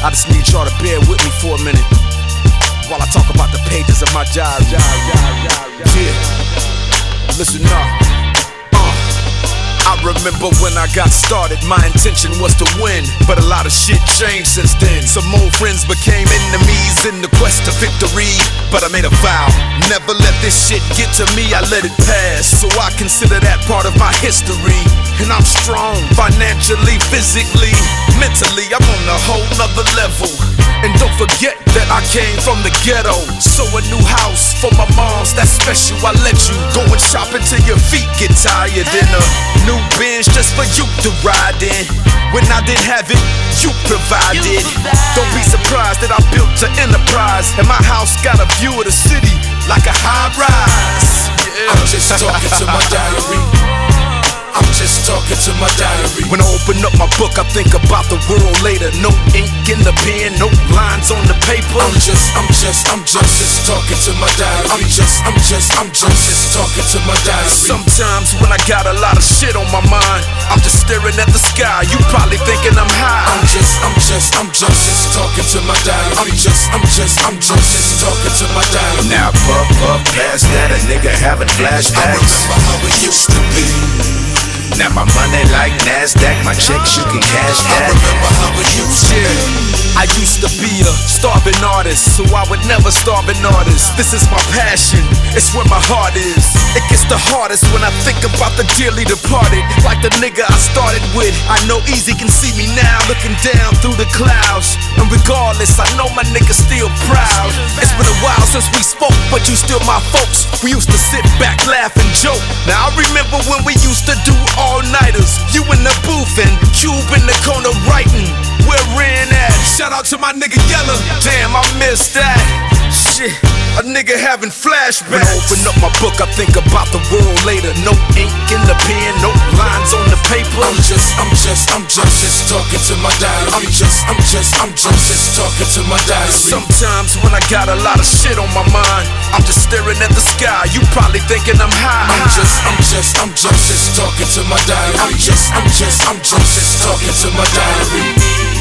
I just need y'all to bear with me for a minute while I talk about the pages of my diary. Yeah, listen up. I remember when I got started, my intention was to win, but a lot of shit changed since then. Some old friends became enemies in the quest to victory, but I made a vow, never let this shit get to me. I let it pass, so I consider that part of my history. And I'm strong, financially, physically, mentally, I'm on a whole nother level. And don't forget that I came from the ghetto, so a new house for my moms, that's special. I let you go and shop until your feet get tired, in a new Benz just for you to ride in. When I didn't have it, you provided. Don't be surprised that I built an enterprise, and my house got a view of the city like a high rise. Yeah. I'm just talking to my diary. I'm just talking to my diary. When I open up my book, I think about the world later. No ink in the pen, no lines on the paper. I'm just talking to my diary. I'm just talking to my diary. Sometimes when I got a lot of shit on my mind, I'm just staring at the sky. You probably thinking I'm high. I'm just talking to my diary. I'm just talking to my diary. Now puff past that, a nigga having flashbacks. I remember how it used to be. Now my money like NASDAQ, my checks you can cash that. I remember how it used to be. I used to be a starving artist, so I would never starve an artist. This is my passion, it's where my heart is. It gets the hardest when I think about the dearly departed, like the nigga I started with. I know Easy can see me now, looking down through the clouds. And regardless, I know my nigga's still proud. It's been a while since we spoke, but you still my folks. We used to sit back, laugh and joke. Now I remember when we used to do all-nighters. You in the booth and Cube in the corner writing. Where Ren at? Shout out to my nigga Yella. Damn, I missed that. Shit, a nigga having flashbacks. When I open up my book, I think about the world later. No ink in the pen, no lines on the paper. I'm just talking to my diary. I'm just talking to my diary. Sometimes when I got a lot of shit on my mind, I'm just staring at the sky. You probably thinking I'm high. I'm just talking to my diary. I'm just talking to my diary.